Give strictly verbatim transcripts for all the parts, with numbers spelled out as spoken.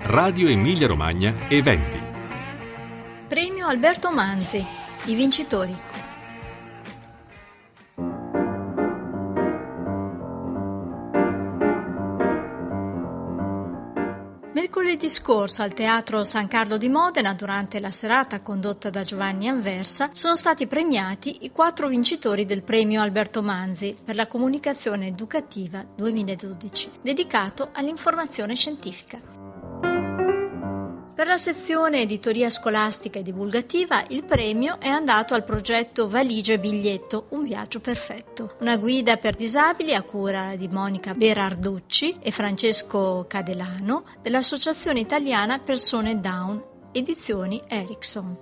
Radio Emilia Romagna Eventi. Premio Alberto Manzi. I vincitori. Mercoledì scorso al Teatro San Carlo di Modena, durante la serata condotta da Giovanni Anversa, sono stati premiati i quattro vincitori del Premio Alberto Manzi per la comunicazione educativa duemiladodici, dedicato all'informazione scientifica. Per la sezione editoria scolastica e divulgativa, il premio è andato al progetto Valigia e Biglietto, un viaggio perfetto. Una guida per disabili a cura di Monica Berarducci e Francesco Cadelano dell'Associazione Italiana Persone Down, edizioni Erickson.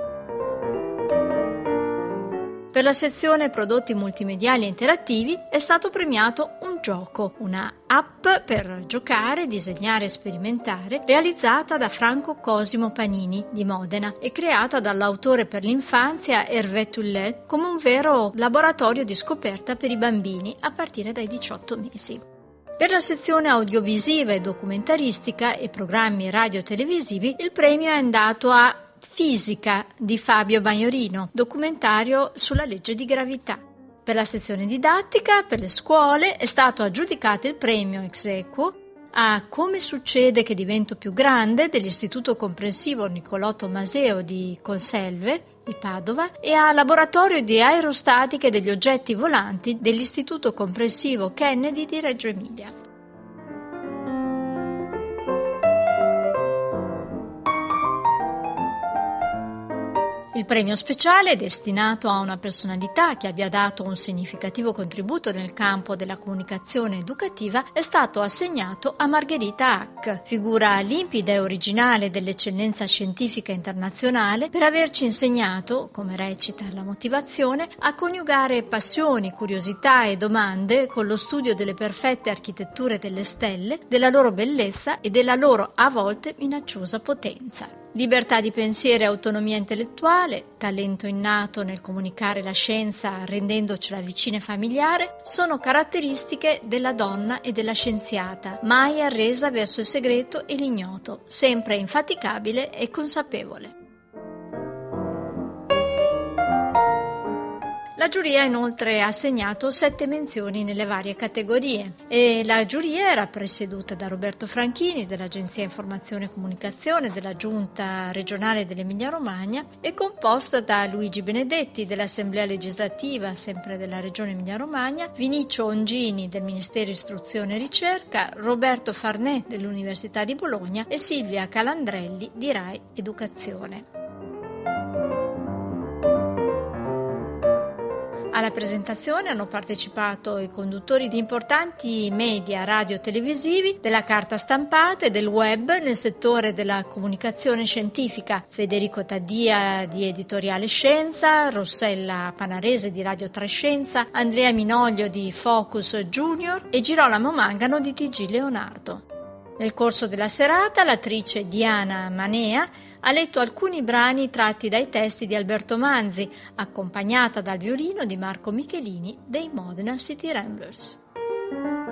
Per la sezione prodotti multimediali e interattivi è stato premiato un gioco, una app per giocare, disegnare e sperimentare, realizzata da Franco Cosimo Panini di Modena e creata dall'autore per l'infanzia Hervé Tullet come un vero laboratorio di scoperta per i bambini a partire dai diciotto mesi. Per la sezione audiovisiva e documentaristica e programmi radio-televisivi, il premio è andato a Fisica di Fabio Bagnorino, documentario sulla legge di gravità. Per la sezione didattica, per le scuole, è stato aggiudicato il premio ex aequo a Come succede che divento più grande dell'Istituto Comprensivo Niccolò Tommaseo di Conselve di Padova e a Laboratorio di Aerostatica degli oggetti volanti dell'Istituto Comprensivo Kennedy di Reggio Emilia. Il premio speciale, destinato a una personalità che abbia dato un significativo contributo nel campo della comunicazione educativa, è stato assegnato a Margherita Hack, figura limpida e originale dell'eccellenza scientifica internazionale, per averci insegnato, come recita la motivazione, a coniugare passioni, curiosità e domande con lo studio delle perfette architetture delle stelle, della loro bellezza e della loro a volte minacciosa potenza. Libertà di pensiero e autonomia intellettuale, talento innato nel comunicare la scienza rendendocela vicina e familiare, sono caratteristiche della donna e della scienziata, mai arresa verso il segreto e l'ignoto, sempre infaticabile e consapevole. La giuria ha inoltre assegnato sette menzioni nelle varie categorie e la giuria era presieduta da Roberto Franchini dell'Agenzia Informazione e Comunicazione della Giunta regionale dell'Emilia Romagna e composta da Luigi Benedetti dell'Assemblea legislativa sempre della Regione Emilia Romagna, Vinicio Ongini del Ministero Istruzione e Ricerca, Roberto Farnè dell'Università di Bologna e Silvia Calandrelli di Rai Educazione. Alla presentazione hanno partecipato i conduttori di importanti media radio-televisivi, della carta stampata e del web nel settore della comunicazione scientifica, Federico Taddia di Editoriale Scienza, Rossella Panarese di Radio Trescenza, Andrea Minoglio di Focus Junior e Girolamo Mangano di T G Leonardo. Nel corso della serata l'attrice Diana Manea ha letto alcuni brani tratti dai testi di Alberto Manzi, accompagnata dal violino di Marco Michelini dei Modena City Ramblers.